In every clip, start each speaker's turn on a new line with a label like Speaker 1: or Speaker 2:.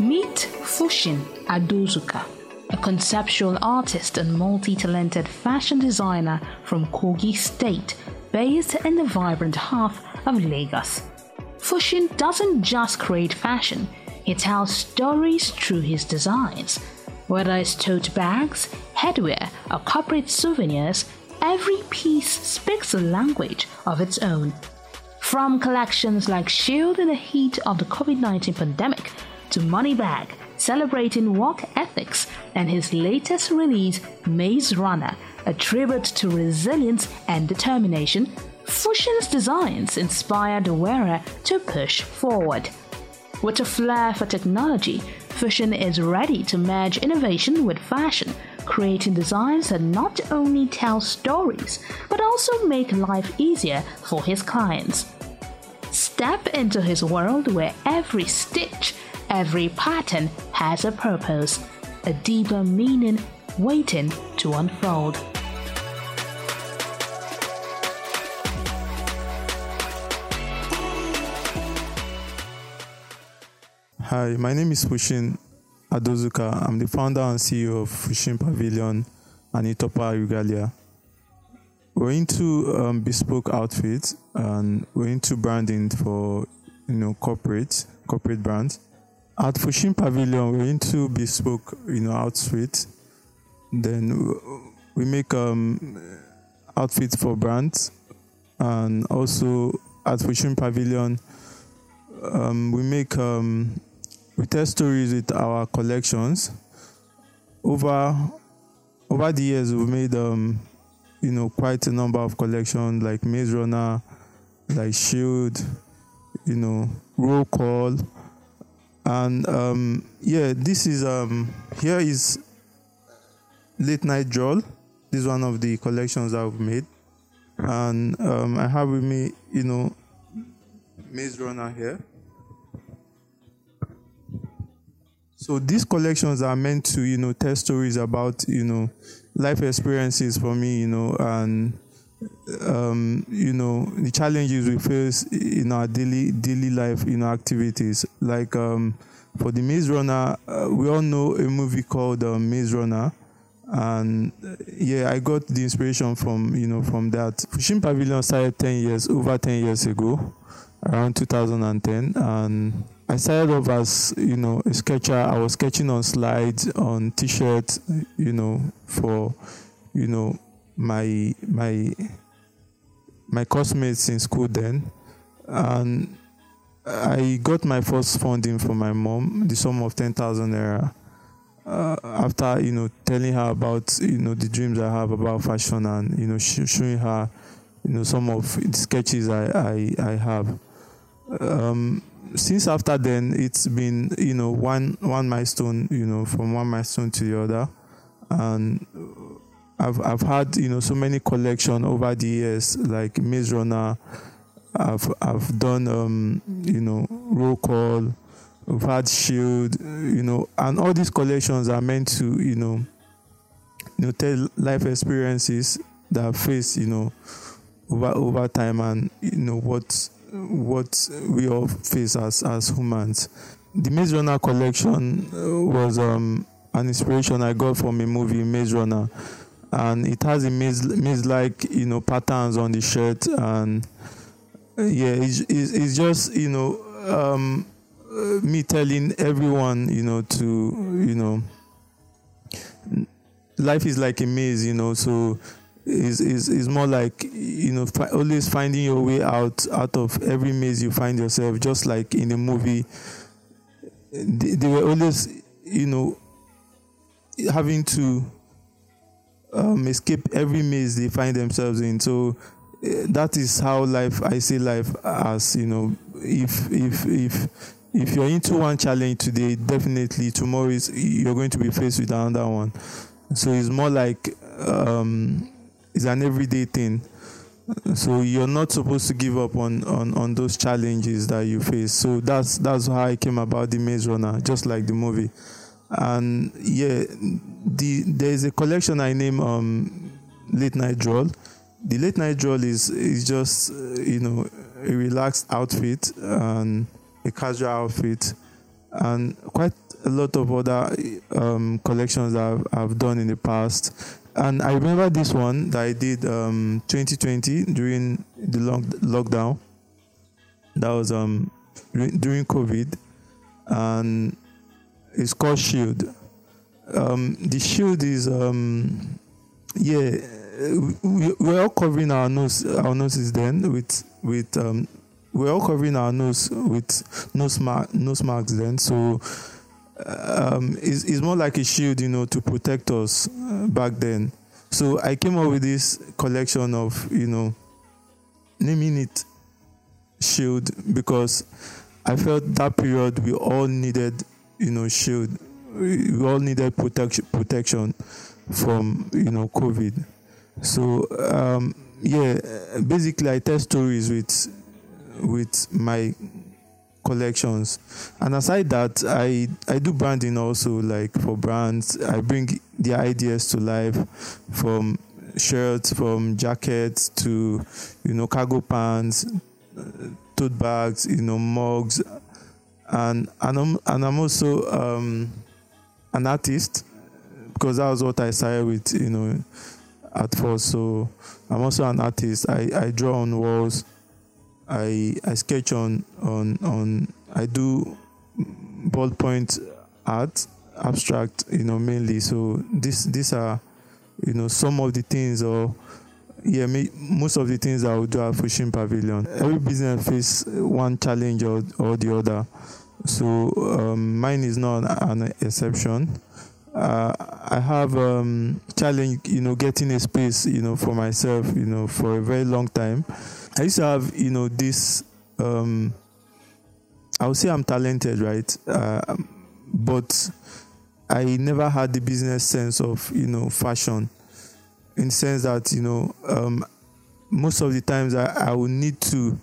Speaker 1: Meet Fushin Adozuka, a conceptual artist and multi-talented fashion designer from Kogi State, based in the vibrant heart of Lagos. Fushin doesn't just create fashion, he tells stories through his designs. Whether it's tote bags, headwear, or corporate souvenirs, every piece speaks a language of its own. From collections like Shield in the heat of the COVID-19 pandemic to Money Bag, celebrating work ethics, and his latest release, Maze Runner, a tribute to resilience and determination, Fushin's designs inspire the wearer to push forward. With a flair for technology, Fushin is ready to merge innovation with fashion, creating designs that not only tell stories, but also make life easier for his clients. Step into his world where every stitch, every pattern has a purpose, a deeper meaning waiting to unfold.
Speaker 2: Hi, my name is Fushin Adozuka. I'm the founder and CEO of Fushin Pavilion and Itopa Regalia. We're into bespoke outfits, and we're into branding for corporate brands. At Fushin Pavilion, we're into bespoke outfits. Then we make outfits for brands, and also at Fushin Pavilion, we tell stories with our collections. Over the years, we've made quite a number of collections like Maze Runner, like Shield, Roll Call, and this is here is Late Night Drawl. This is one of the collections that we've made, and I have with me Maze Runner here. So these collections are meant to, tell stories about, life experiences for me, and, the challenges we face in our daily life, activities. Like for the Maze Runner, we all know a movie called Maze Runner. And I got the inspiration from that. Fushin Pavilion started over 10 years ago, around 2010. And I started off as, a sketcher. I was sketching on slides, on t-shirts, for, my classmates in school then. And I got my first funding from my mom, the sum of 10,000 naira. After, telling her about, the dreams I have about fashion and, showing her, some of the sketches I have. Since after then, it's been, one milestone, from one milestone to the other. And I've had, so many collections over the years, like Maze Runner. I've done, Roll Call. We've had Shield, and all these collections are meant to, tell life experiences that I face, over time, and what we all face as humans. The Maze Runner collection was an inspiration I got from a movie, Maze Runner, and it has a maze-like patterns on the shirt, and it's just me telling everyone to life is like a maze, so is more like always finding your way out of every maze you find yourself. Just like in a movie, they were always having to escape every maze they find themselves in. So that is how I see life as, if you're into one challenge today, definitely tomorrow you're going to be faced with another one. So it's more like it's an everyday thing. So you're not supposed to give up on those challenges that you face. So that's how I came about the Maze Runner, just like the movie. And there's a collection I name Late Night Drawl. The Late Night Drawl is just a relaxed outfit and a casual outfit, and quite a lot of other collections that I've done in the past. And I remember this one that I did 2020 during the lockdown. That was during COVID, and it's called Shield. The Shield is we're all covering our noses then with we're all covering our nose with nose masks then. So it's more like a shield, to protect us back then. So I came up with this collection of, naming it Shield, because I felt that period we all needed, shield. We all needed protection from, COVID. So basically I tell stories with my collections, and aside that, I do branding also. Like for brands, I bring the ideas to life, from shirts, from jackets to cargo pants, tote bags, mugs, and I'm also an artist, because that was what I started with at first. So I'm also an artist. I draw on walls. I sketch on I do ballpoint art, abstract, mainly. So these are some of the things, or most of the things that I would do at Fushim Pavilion. Every business faces one challenge or the other. So mine is not an exception. I have challenge, getting a space, for myself, for a very long time. I used to have, this, I would say I'm talented, right? But I never had the business sense of, fashion, in the sense that, most of the times I would need to,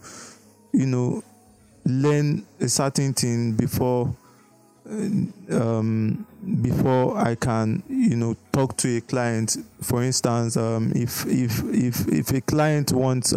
Speaker 2: learn a certain thing before I can, talk to a client. For instance, if a client wants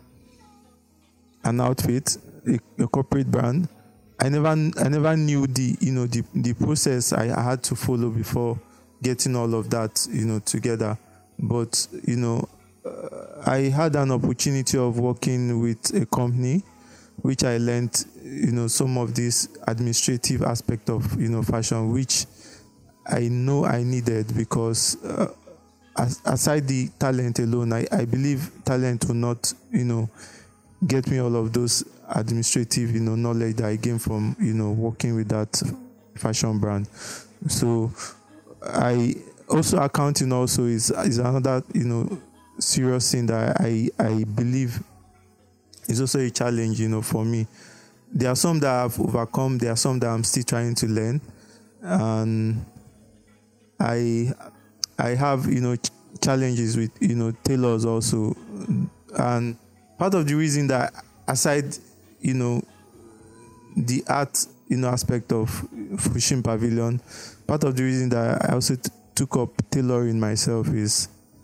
Speaker 2: an outfit, a corporate brand, I never knew the process I had to follow before getting all of that, together. But I had an opportunity of working with a company, which I learned, some of this administrative aspect of, fashion, which I know I needed, because aside the talent alone, I believe talent will not, get me all of those administrative, knowledge that I gained from, working with that fashion brand. So I also, accounting also is another, serious thing that I believe is also a challenge, for me. There are some that I've overcome. There are some that I'm still trying to learn, and I have, challenges with, tailors also. And part of the reason that, aside, the art, aspect of Fushim Pavilion, part of the reason that I also took up tailoring myself is,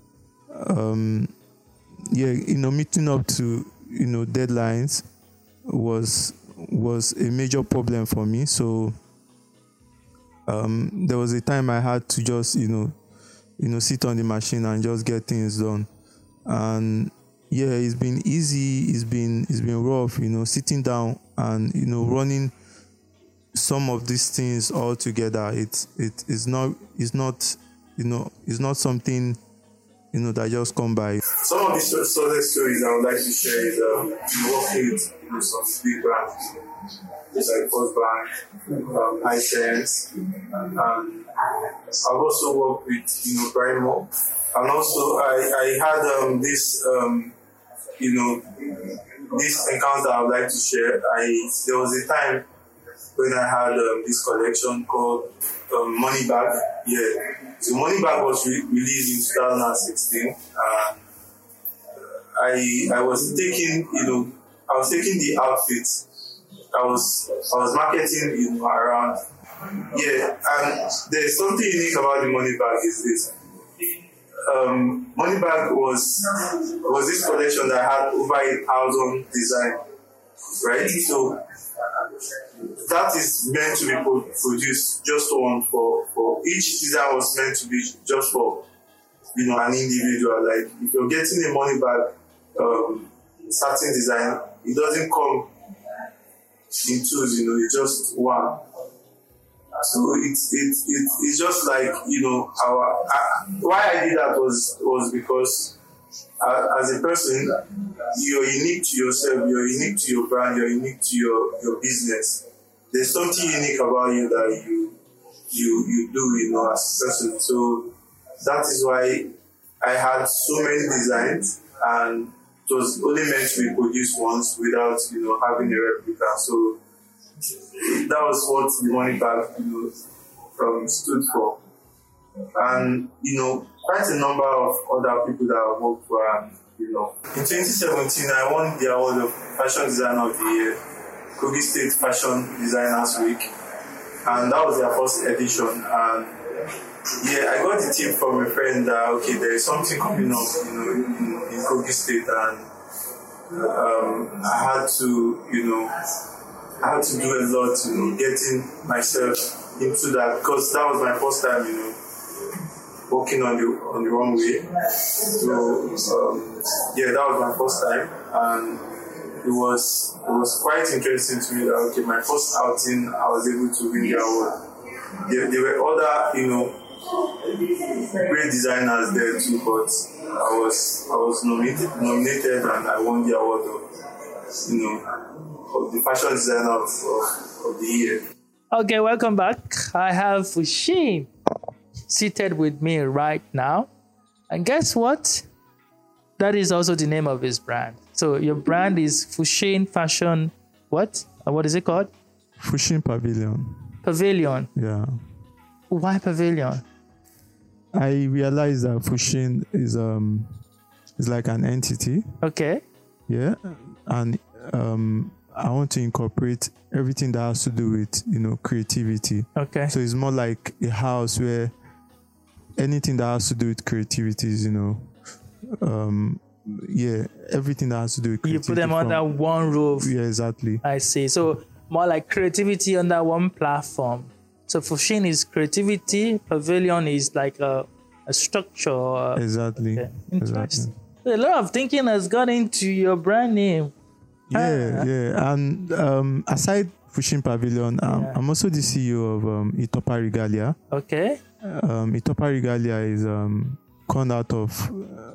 Speaker 2: meeting up to, deadlines was a major problem for me. So there was a time I had to just sit on the machine and just get things done. And it's been easy, it's been rough, sitting down and running some of these things all together. It's not something that just come by. Some of the success stories I would like to share is working with some big brands, just like First Bank, Hisense, and I've also worked with Brimo, and also I had this this encounter I would like to share. There was a time when I had this collection called Money Bag. So Money Bag was released in 2016. I was taking the outfits. I was marketing around. And there's something unique about the Money Bag is this. Money Bag was this collection that had over 1,000 designs, right? So that is meant to be produced just one for each design was meant to be just for an individual. Like if you're getting a money bag starting design, it doesn't come in twos, it's just one. So it's just like why I did that was because as a person, you're unique to yourself, you're unique to your brand, you're unique to your business. There's something unique about you that you do, as a person. So that is why I had so many designs, and it was only meant to be produced once without, having a replica. So that was what the money bag, stood for. And, quite a number of other people that I worked for, and, in 2017, I won the award of Fashion Designer of the Year, Kogi State Fashion Designers Week. And that was their first edition. And I got the tip from a friend that, okay, there is something coming up, in Kogi State, and I had to do a lot, getting myself into that, because that was my first time, walking on the wrong way. So that was my first time, and it was quite interesting to me that, okay, my first outing, I was able to win the award. There were other, great designers there too, but I was nominated and I won the award of the Fashion Designer of the Year.
Speaker 3: Okay, welcome back. I have Fushin seated with me right now. And guess what? That is also the name of his brand. So your brand is Fushin Fashion, what? What is it called?
Speaker 2: Fushin Pavilion.
Speaker 3: Pavilion?
Speaker 2: Yeah.
Speaker 3: Why Pavilion?
Speaker 2: I realized that Fushin is like an entity.
Speaker 3: Okay.
Speaker 2: Yeah. And I want to incorporate everything that has to do with, creativity.
Speaker 3: Okay.
Speaker 2: So it's more like a house where anything that has to do with creativity is, everything that has to do with creativity.
Speaker 3: You put them under one roof.
Speaker 2: Yeah, exactly.
Speaker 3: I see. So more like creativity under one platform. So Fushin is creativity, Pavilion is like a structure.
Speaker 2: Exactly.
Speaker 3: Okay. Interesting.
Speaker 2: Exactly.
Speaker 3: So a lot of thinking has gone into your brand name.
Speaker 2: Yeah. And aside Fushin Pavilion, I'm also the CEO of Itopa Regalia.
Speaker 3: Okay.
Speaker 2: Itopa Regalia is called out of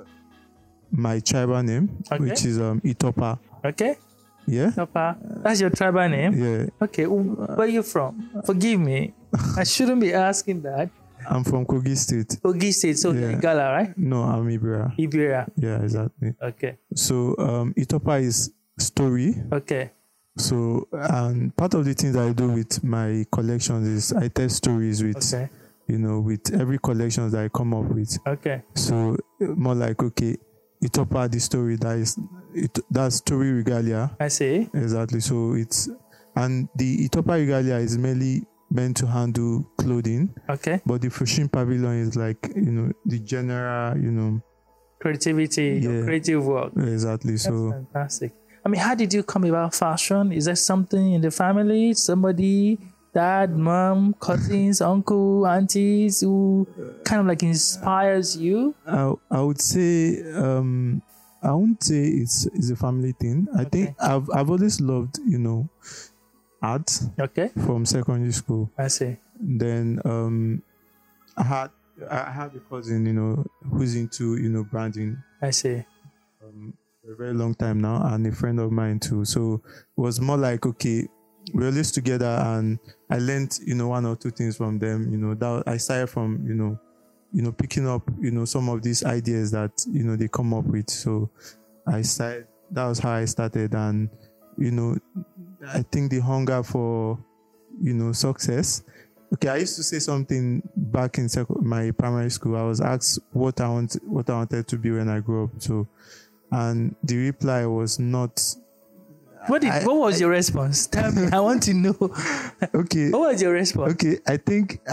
Speaker 2: my tribal name, which is Itopa.
Speaker 3: Okay.
Speaker 2: Yeah.
Speaker 3: Itopa. That's your tribal name?
Speaker 2: Yeah.
Speaker 3: Okay. Where are you from? Forgive me. I shouldn't be asking that.
Speaker 2: I'm from Kogi State.
Speaker 3: Kogi State. So you're Igala, right?
Speaker 2: No, I'm Ibira.
Speaker 3: Ibira.
Speaker 2: Yeah, exactly.
Speaker 3: Okay.
Speaker 2: So Itopa is story.
Speaker 3: Okay.
Speaker 2: So, and part of the things that I do with my collections is I tell stories with, with every collection that I come up with.
Speaker 3: Okay.
Speaker 2: So, more like, okay, Itopa, the story, that's story regalia.
Speaker 3: I see.
Speaker 2: Exactly. So, and the Itopa regalia is mainly meant to handle clothing.
Speaker 3: Okay.
Speaker 2: But the Fushin Pavilion is like, the general,
Speaker 3: creativity, your creative work.
Speaker 2: Exactly.
Speaker 3: That's
Speaker 2: so
Speaker 3: fantastic. I mean, how did you come about fashion? Is there something in the family? Somebody, dad, mom, cousins, uncle, aunties who kind of like inspires you?
Speaker 2: I would say I wouldn't say it's a family thing. I think I've always loved, art. Okay. From secondary school.
Speaker 3: I see.
Speaker 2: Then I had a cousin, who's into, branding.
Speaker 3: I see.
Speaker 2: For a very long time now, and a friend of mine too. So it was more like, okay, we were lived together, and I learned, one or two things from them. That I started from, picking up, some of these ideas that, they come up with. So that was how I started. And, I think the hunger for, success. Okay, I used to say something back in my primary school. I was asked what I wanted to be when I grew up. So, and the reply was not.
Speaker 3: What was your response? Tell me. I want to know.
Speaker 2: Okay.
Speaker 3: What was your response?
Speaker 2: Okay, I think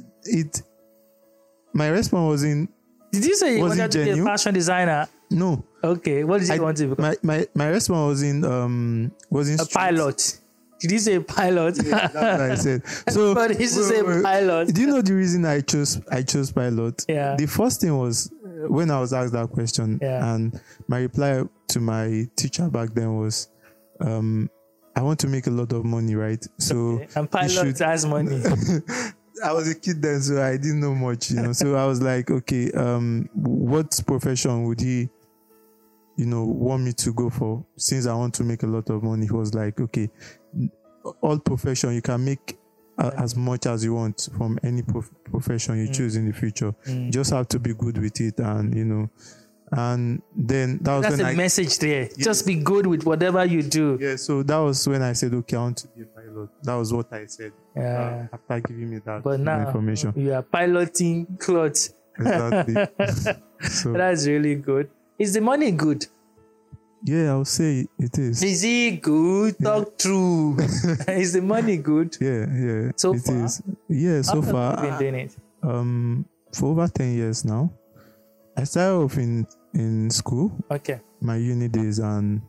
Speaker 2: my response was in.
Speaker 3: Did you say you wanted to be a fashion designer?
Speaker 2: No.
Speaker 3: Okay. What did you want to become?
Speaker 2: My response was in
Speaker 3: a pilot. Did you say pilot?
Speaker 2: Yeah, that's what I said. So,
Speaker 3: But he used to say pilot.
Speaker 2: do you know the reason I chose pilot?
Speaker 3: Yeah.
Speaker 2: The first thing was when I was asked that question,
Speaker 3: Yeah.
Speaker 2: and my reply to my teacher back then was, I want to make a lot of money, right? So
Speaker 3: And
Speaker 2: you
Speaker 3: pilot
Speaker 2: should-
Speaker 3: has money.
Speaker 2: I was a kid then, so I didn't know much, So I was like, okay, what profession would he, want me to go for? Since I want to make a lot of money, he was like, okay, all profession, you can make as much as you want from any profession you choose in the future. You just have to be good with it, and and then that was
Speaker 3: That's
Speaker 2: when
Speaker 3: a message there. Just be good with whatever you do.
Speaker 2: yeah. So that was when I said, okay, I want to be a pilot. That was what I said.
Speaker 3: Yeah.
Speaker 2: After giving me that
Speaker 3: But now
Speaker 2: information.
Speaker 3: you are piloting clothes.
Speaker 2: Exactly. So
Speaker 3: That's really good. Is the money good?
Speaker 2: yeah, I'll say it is.
Speaker 3: Is it good? Talk true. Is the money good?
Speaker 2: Yeah.
Speaker 3: So
Speaker 2: it
Speaker 3: far?
Speaker 2: is. Yeah, so
Speaker 3: How long have you been
Speaker 2: far,
Speaker 3: doing it?
Speaker 2: for over 10 years now. I started off in school,
Speaker 3: Okay.
Speaker 2: my uni days, and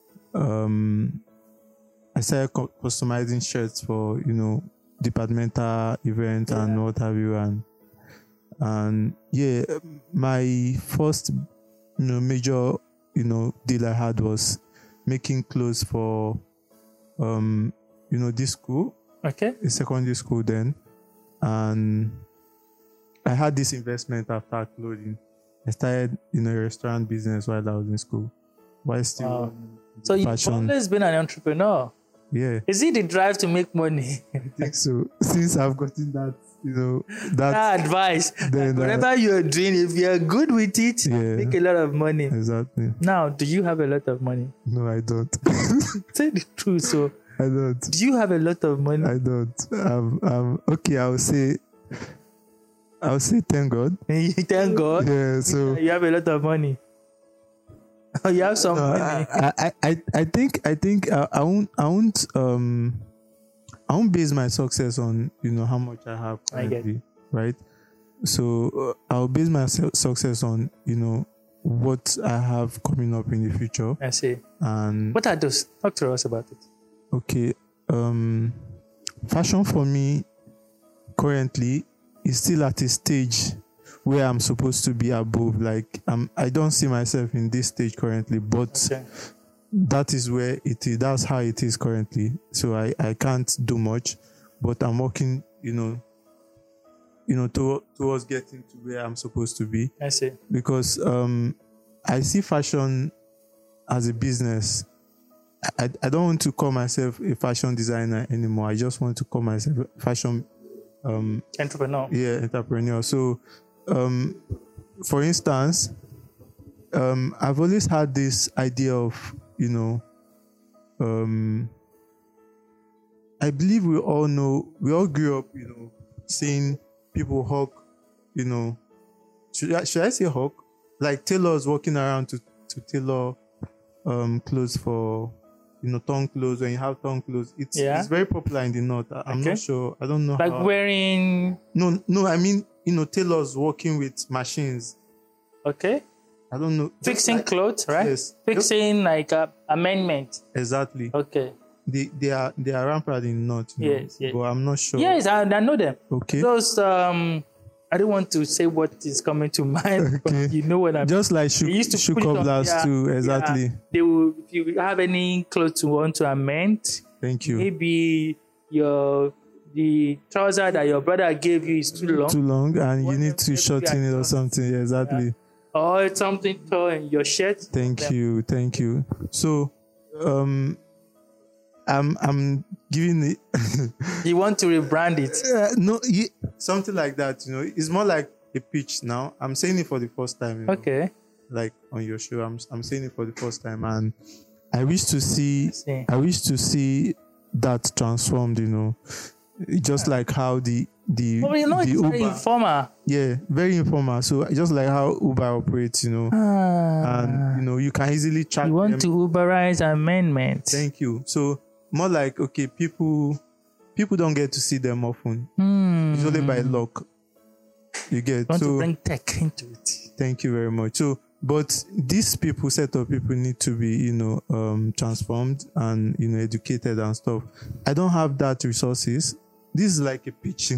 Speaker 2: I started customizing shirts for departmental events and what have you, and yeah, my first major deal I had was making clothes for this school,
Speaker 3: Okay.
Speaker 2: a secondary school then, and I had this investment after clothing. I started a restaurant business while I was in school, while still
Speaker 3: Wow. So you've
Speaker 2: fashion.
Speaker 3: always been an entrepreneur.
Speaker 2: Yeah,
Speaker 3: Is it the drive to make money?
Speaker 2: I think so. Since I've gotten that, that
Speaker 3: That advice.
Speaker 2: Then,
Speaker 3: Whatever you're doing, if you're good with it,
Speaker 2: Yeah.
Speaker 3: make a lot of money.
Speaker 2: exactly.
Speaker 3: Now, do you have a lot of money?
Speaker 2: No, I don't.
Speaker 3: Say the truth. So,
Speaker 2: I don't.
Speaker 3: do you have a lot of money?
Speaker 2: I don't. Okay, I'll say thank God.
Speaker 3: Thank God.
Speaker 2: Yeah. So
Speaker 3: You have a lot of money. You have some money.
Speaker 2: I think I won't base my success on how much I have
Speaker 3: I get
Speaker 2: currently, right? So I'll base my success on what I have coming up in the future.
Speaker 3: I see.
Speaker 2: And
Speaker 3: What are those? Talk to us about it.
Speaker 2: okay, fashion for me currently is still at a stage where I'm supposed to be above. Like I don't see myself in this stage currently, but
Speaker 3: Okay.
Speaker 2: that is where it is. That's how it is currently. So I can't do much, but I'm working, towards getting to where I'm supposed to be,
Speaker 3: I see.
Speaker 2: because I see fashion as a business. I don't want to call myself a fashion designer anymore. I just want to call myself a fashion entrepreneur. So for instance, I've always had this idea of I believe we all grew up seeing people hawk, should I say hawk, like tailors walking around to tailor clothes for torn clothes. When you have torn clothes, it's very popular in the north. I'm
Speaker 3: Okay.
Speaker 2: not sure. I don't know.
Speaker 3: Like
Speaker 2: how.
Speaker 3: wearing.
Speaker 2: No. I mean, tailors working with machines.
Speaker 3: Okay.
Speaker 2: I don't know.
Speaker 3: Fixing clothes, right?
Speaker 2: Yes.
Speaker 3: Fixing like amendment.
Speaker 2: Exactly.
Speaker 3: Okay.
Speaker 2: They are rampant in the north.
Speaker 3: Yes.
Speaker 2: But I'm not sure.
Speaker 3: Yes, I know them.
Speaker 2: Okay.
Speaker 3: Those I don't want to say what is coming to mind,
Speaker 2: Okay.
Speaker 3: but you know what I mean.
Speaker 2: Just like
Speaker 3: They used to
Speaker 2: shoe
Speaker 3: put it on-
Speaker 2: cobblers
Speaker 3: yeah,
Speaker 2: too. Exactly.
Speaker 3: yeah. They will, if you have any clothes you want to amend,
Speaker 2: Thank you.
Speaker 3: maybe the trouser that your brother gave you is too long,
Speaker 2: Too long, and you
Speaker 3: What
Speaker 2: need
Speaker 3: if
Speaker 2: to
Speaker 3: maybe
Speaker 2: shorten it or something. Yeah, exactly.
Speaker 3: or it's something torn in your shirt.
Speaker 2: Thank you. So, I'm giving it.
Speaker 3: You want to rebrand it.
Speaker 2: No, something like that. It's more like a pitch now. I'm saying it for the first time.
Speaker 3: Okay.
Speaker 2: Like on your show, I'm saying it for the first time, and I wish to see that transformed. Just like how the
Speaker 3: Well, it's
Speaker 2: Uber,
Speaker 3: very informal.
Speaker 2: yeah, very informal. So just like how Uber operates, and you can easily track
Speaker 3: You want
Speaker 2: them.
Speaker 3: to Uberize amendments.
Speaker 2: Thank you. So more like, okay, people don't get to see them often. It's only by luck. You get
Speaker 3: Want to
Speaker 2: so.
Speaker 3: bring tech into it.
Speaker 2: Thank you very much. So But these people, set of people, need to be, transformed and, educated and stuff. I don't have that resources. This is like a pitch,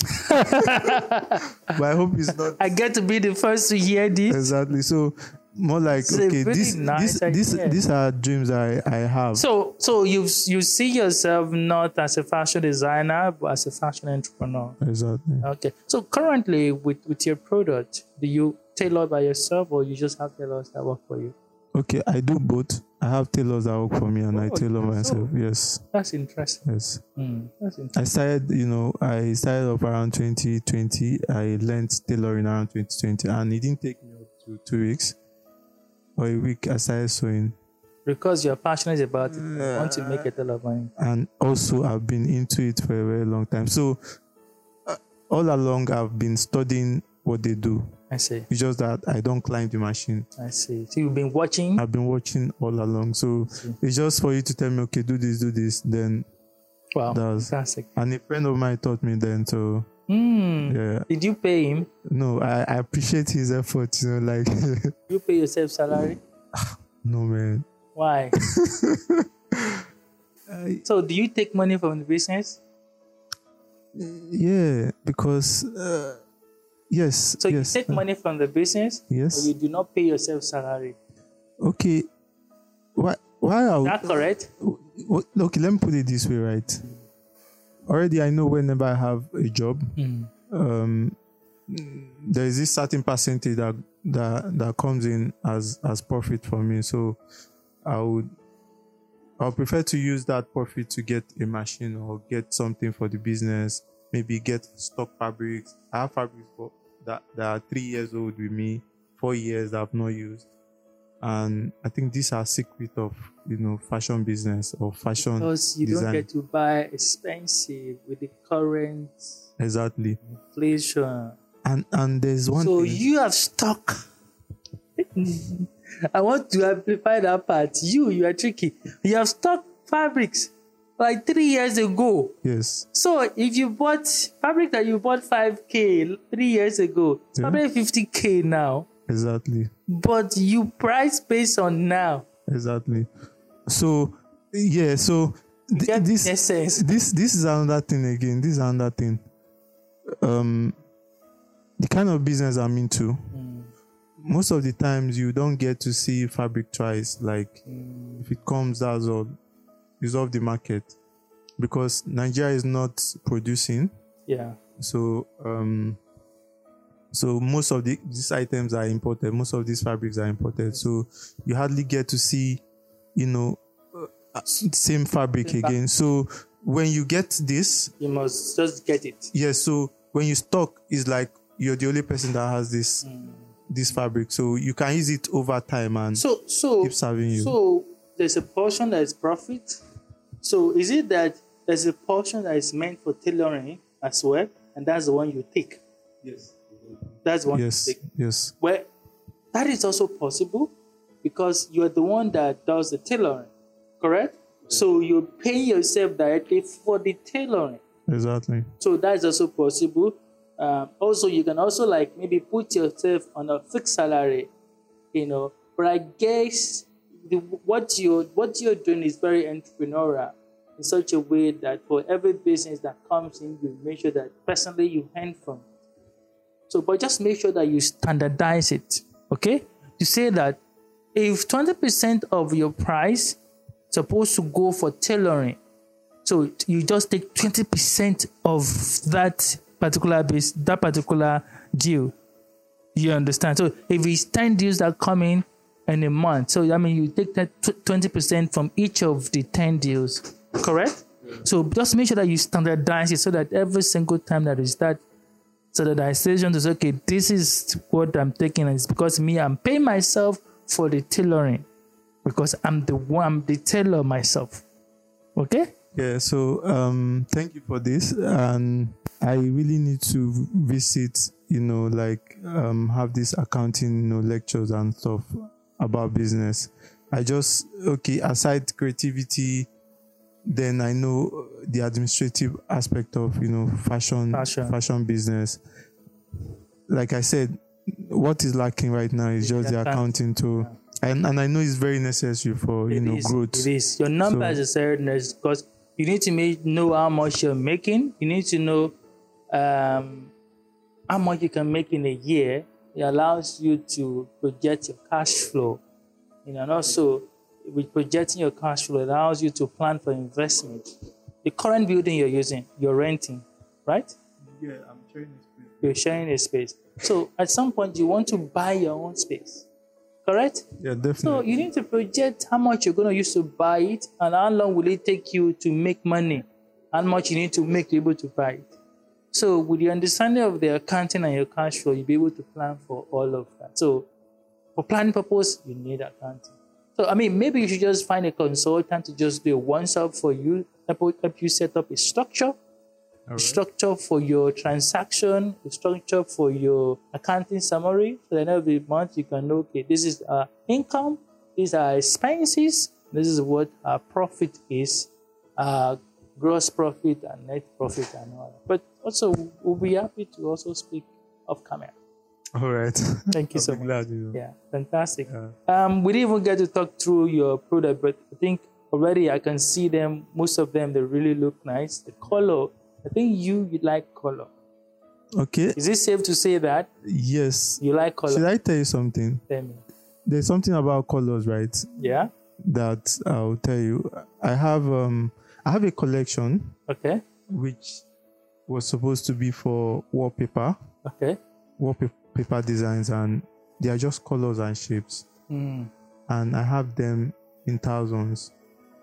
Speaker 2: but I hope it's not.
Speaker 3: I get to be the first to hear this.
Speaker 2: Exactly. So more like,
Speaker 3: It's a
Speaker 2: okay,
Speaker 3: really nice idea.
Speaker 2: these are dreams I have.
Speaker 3: So you see yourself not as a fashion designer, but as a fashion entrepreneur.
Speaker 2: Exactly.
Speaker 3: Okay. So currently, with your product, do you tailor by yourself, or you just have tailors that work for you?
Speaker 2: Okay, I do both. I have tailors that work for me, and I tailor myself. Yes.
Speaker 3: That's interesting.
Speaker 2: Yes.
Speaker 3: That's interesting.
Speaker 2: I started off around 2020. I learned tailoring around 2020, and it didn't take me up to 2 weeks or a week. I started sewing.
Speaker 3: Because you're passionate about it, you want to make a lot of money.
Speaker 2: And also, I've been into it for a very long time. So, all along, I've been studying what they do.
Speaker 3: I see.
Speaker 2: It's just that I don't climb the machine.
Speaker 3: I see. So you've been watching?
Speaker 2: I've been watching all along. So, it's just for you to tell me, okay, do this. Then,
Speaker 3: Wow,
Speaker 2: that's
Speaker 3: fantastic.
Speaker 2: And a friend of mine taught me then. So, yeah.
Speaker 3: Did you pay him?
Speaker 2: No, I appreciate his effort. Like.
Speaker 3: You pay yourself salary?
Speaker 2: No, man.
Speaker 3: Why? So do you take money from the business?
Speaker 2: Yeah, because yes.
Speaker 3: So
Speaker 2: yes.
Speaker 3: you take money from the business,
Speaker 2: Yes.
Speaker 3: but you do not pay yourself salary.
Speaker 2: Okay. Why?
Speaker 3: Is that correct?
Speaker 2: Okay, let me put it this way, right? Already, I know whenever I have a job, there is this certain percentage that comes in as profit for me. So I'll prefer to use that profit to get a machine or get something for the business. Maybe get stock fabrics. I have fabrics that are 3 years old with me, 4 years that I've not used. And I think these are secret of fashion business or fashion
Speaker 3: Because you
Speaker 2: design.
Speaker 3: don't get to buy expensive with the current
Speaker 2: Exactly.
Speaker 3: inflation.
Speaker 2: And there's one
Speaker 3: So
Speaker 2: thing.
Speaker 3: you have stock. I want to amplify that part. You are tricky. You have stock fabrics like 3 years ago.
Speaker 2: Yes.
Speaker 3: So if you bought fabric that you bought 5K 3 years ago, it's probably 50K now.
Speaker 2: Exactly.
Speaker 3: But you price based on now.
Speaker 2: Exactly. So yeah. So
Speaker 3: Get
Speaker 2: this
Speaker 3: essence.
Speaker 2: this is another thing again. This is another thing. The kind of business I'm into. Most of the times you don't get to see fabric twice. Like if it comes, that's all. It's off the market because Nigeria is not producing.
Speaker 3: Yeah.
Speaker 2: So most of these items are imported. Most of these fabrics are imported. So you hardly get to see, same fabric again. So when you get this,
Speaker 3: You must just get it.
Speaker 2: yes. So when you stock, it's like you're the only person that has this fabric. So you can use it over time and
Speaker 3: So
Speaker 2: keep serving you.
Speaker 3: So there's a portion that is profit. So is it that there's a portion that is meant for tailoring as well, and that's the one you take?
Speaker 2: Yes.
Speaker 3: That's the one
Speaker 2: Yes.
Speaker 3: you take.
Speaker 2: Yes.
Speaker 3: Well, that is also possible because you're the one that does the tailoring, correct? So you pay yourself directly for the tailoring.
Speaker 2: Exactly.
Speaker 3: So that's also possible. Also, you can also like maybe put yourself on a fixed salary, But I guess what you're doing is very entrepreneurial in such a way that for every business that comes in, you make sure that personally you earn from it. So, but just make sure that you standardize it. Okay, you say that if 20% of your price is supposed to go for tailoring, so you just take 20% of that particular deal. You understand? So if it's 10 deals that come in a month, so I mean you take that 20% from each of the 10 deals, correct? So just make sure that you standardize it so that every single time that is that standardization is okay, this is what I'm taking, and it's because I'm paying myself for the tailoring because I'm the tailor myself. Okay?
Speaker 2: Yeah, so thank you for this, and I really need to visit, have this accounting, lectures and stuff about business. Aside creativity, then I know the administrative aspect of, fashion business. Like I said, what is lacking right now is just the accounting too. And I know it's very necessary for growth.
Speaker 3: It is. Your numbers are serious because you need to know how much you're making. You need to know how much you can make in a year. It allows you to project your cash flow. And also, with projecting your cash flow, it allows you to plan for investment. The current building you're renting, right?
Speaker 2: Yeah, I'm sharing a space.
Speaker 3: You're sharing a space. So at some point, you want to buy your own space, correct?
Speaker 2: Yeah, definitely.
Speaker 3: So you need to project how much you're going to use to buy it and how long will it take you to make money, how much you need to make to be able to buy it. So with your understanding of the accounting and your cash flow, you'll be able to plan for all of that. So for planning purpose, you need accounting. So, maybe you should just find a consultant to just do a one-stop for you, help you set up a structure, a structure for your transaction, a structure for your accounting summary. So that every month you can know, okay, this is our income, these are our expenses, this is what our profit is, gross profit and net profit and all that. But also, we'll be happy to also speak off camera.
Speaker 2: All right.
Speaker 3: Thank you so much.
Speaker 2: Glad
Speaker 3: Yeah, fantastic.
Speaker 2: Yeah.
Speaker 3: We didn't even get to talk through your product, but I think already I can see them. Most of them, they really look nice. The color, I think you like color.
Speaker 2: Okay.
Speaker 3: Is it safe to say that?
Speaker 2: Yes.
Speaker 3: You like color?
Speaker 2: Should I tell you something?
Speaker 3: Tell me.
Speaker 2: There's something about colors, right?
Speaker 3: Yeah.
Speaker 2: That I'll tell you. I have a collection.
Speaker 3: Okay.
Speaker 2: Which was supposed to be for wallpaper.
Speaker 3: Okay.
Speaker 2: Wallpaper designs, and they are just colors and shapes. And I have them in thousands.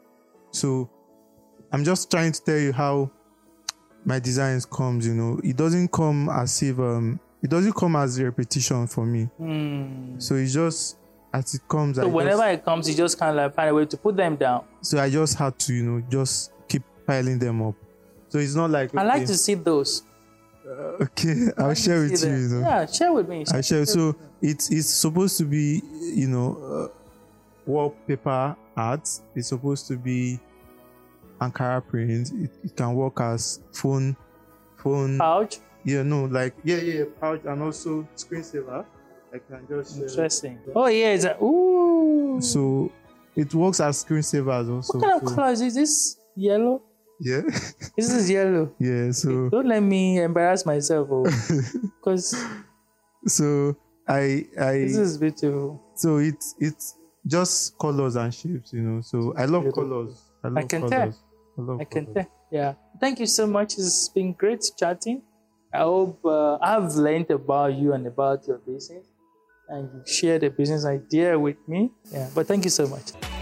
Speaker 2: So I'm just trying to tell you how my designs comes, it doesn't come as if it doesn't come as a repetition for me. So it's just as it comes.
Speaker 3: So whenever it comes, you just kind of like find a way to put them down.
Speaker 2: So I just had to, just keep piling them up. So it's not like,
Speaker 3: I like to see those.
Speaker 2: Okay, I'll share with you.
Speaker 3: Yeah, share with me.
Speaker 2: I share. So it's supposed to be, wallpaper art. It's supposed to be Ankara print. It can work as phone
Speaker 3: pouch.
Speaker 2: Yeah, pouch, and also screensaver. I can just
Speaker 3: interesting. Oh yeah, it's ooh.
Speaker 2: So it works as screensavers also.
Speaker 3: What kind of color is this? Yellow.
Speaker 2: Yeah.
Speaker 3: This is yellow.
Speaker 2: Yeah, so
Speaker 3: don't let me embarrass myself, because
Speaker 2: so I
Speaker 3: this is beautiful.
Speaker 2: So it's just colors and shapes, So I love colors.
Speaker 3: I can tell. Yeah. Thank you so much. It's been great chatting. I hope I've learned about you and about your business, and you shared a business idea with me. Yeah. But thank you so much.